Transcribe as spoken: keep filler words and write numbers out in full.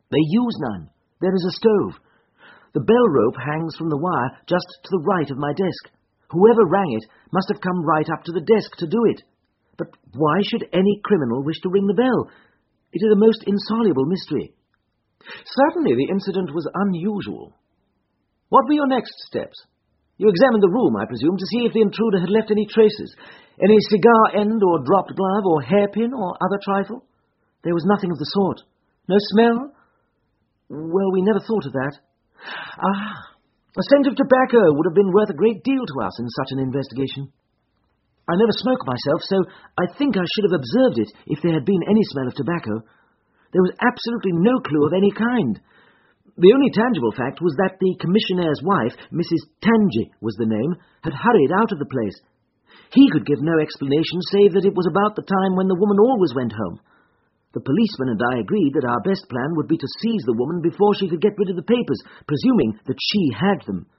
They use none. There is a stove. The bell rope hangs from the wire just to the right of my desk. Whoever rang it must have come right up to the desk to do it. But why should any criminal wish to ring the bell? It is a most insoluble mystery. Certainly the incident was unusual. What were your next steps? You examined the room, I presume, to see if the intruder had left any traces, any cigar end or dropped glove or hairpin or other trifle? There was nothing of the sort. No smell? Well, we never thought of that. Ah, a scent of tobacco would have been worth a great deal to us in such an investigation. I never smoke myself, so I think I should have observed it if there had been any smell of tobacco. There was absolutely no clue of any kind. The only tangible fact was that the commissionaire's wife, Missus Tangi was the name, had hurried out of the place. He could give no explanation save that it was about the time when the woman always went home. The policeman and I agreed that our best plan would be to seize the woman before she could get rid of the papers, presuming that she had them.